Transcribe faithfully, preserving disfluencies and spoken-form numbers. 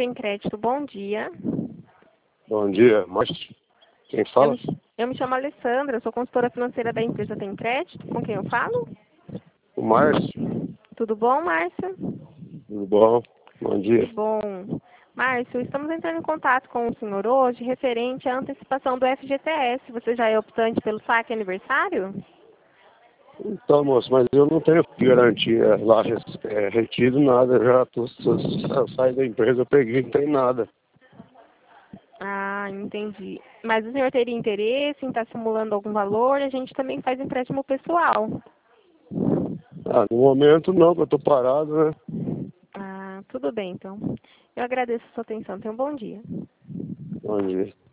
Tem Crédito, bom dia. Bom dia, mas quem Eu fala? me, eu me chamo Alessandra, sou consultora financeira da empresa Tem Crédito. Com quem eu falo? O Márcio. Tudo bom, Márcio? Tudo bom? Bom Que dia. bom. Márcio, estamos entrando em contato com o senhor hoje referente à antecipação do F G T S. Você já é optante pelo saque aniversário? Então, moço, mas eu não tenho garantia lá é, retido nada. Eu já tô, eu saí da empresa, eu peguei, não tem nada. Ah, entendi. Mas o senhor teria interesse em estar simulando algum valor? A gente também faz empréstimo pessoal. Ah, no momento não, que eu tô parado, né? Ah, tudo bem, então. Eu agradeço a sua atenção. Tenha um bom dia. Bom dia.